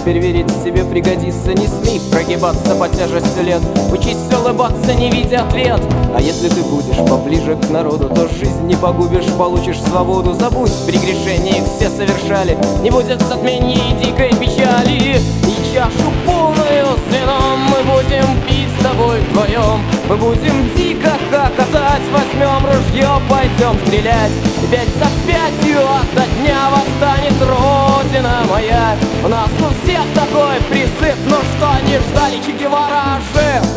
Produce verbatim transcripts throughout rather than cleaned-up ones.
теперь верить себе пригодится. Не смей прогибаться под тяжестью лет, учись улыбаться, не видя ответ. А если ты будешь поближе к народу, то жизнь не погубишь, получишь свободу. Забудь, прегрешения их все совершали, не будет затмения и дикой печали. И чашу полную с вином мы будем пить с тобой вдвоем. Мы будем дико хохотать, возьмем ружье, пойдем стрелять. И пять за пятью ото дня восстанет Родина моя. У нас у всех такой призыв, ну что не ждали, Че Гевара жив.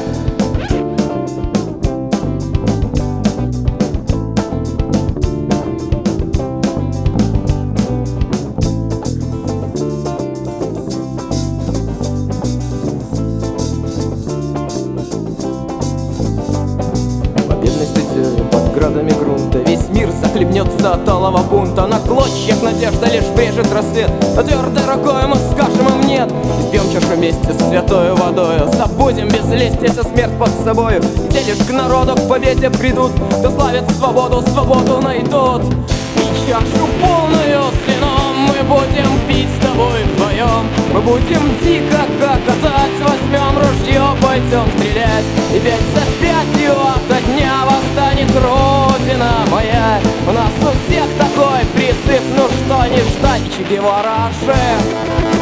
Под градами грунта весь мир захлебнется от алого бунта. На клочьях надежда лишь брежет рассвет, но твердой рукой мы скажем им нет. Испьем чашу вместе с святою водою, забудем без лести вся смерть под собою. И те лишь к народу к победе придут, кто славит свободу, свободу найдут. И чашу полную с вином мы будем пить с тобой вдвоем. Мы будем дико хохотать, возьмем ружье, пойдем стрелять. И пять за пятью ото дня восстанет Родина моя. У нас у всех такой призыв, ну что не ждать, Че Гевара жив.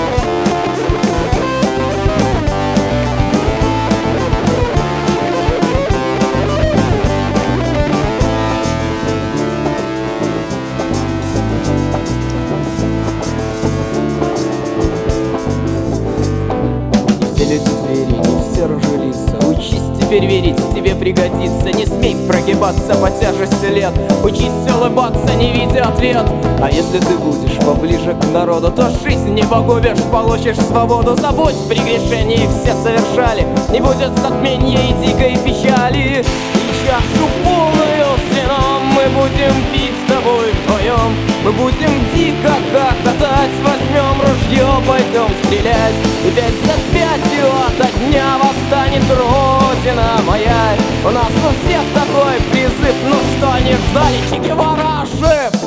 Люди звери, не все рожи лица. Учись теперь верить, тебе пригодится. Не смей прогибаться под тяжестью лет, учись улыбаться, не видя ответ. А если ты будешь поближе к народу, то жизнь не погубишь, получишь свободу. Забудь, прегрешения их все совершали, не будет затмения и дикой печали. И чашу полную с вином мы будем пить с тобой вдвоем. Мы будем дико хохотать, возьмем ружье, пойдем стрелять. И пять за пятью ото дня восстанет Родина моя. У нас у всех такой призыв, ну что не ждали, Че Гевара жив.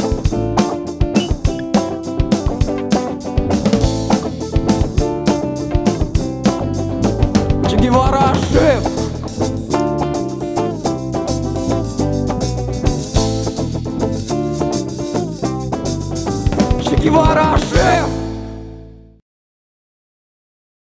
Че Гевара жив. Че Гевара жив.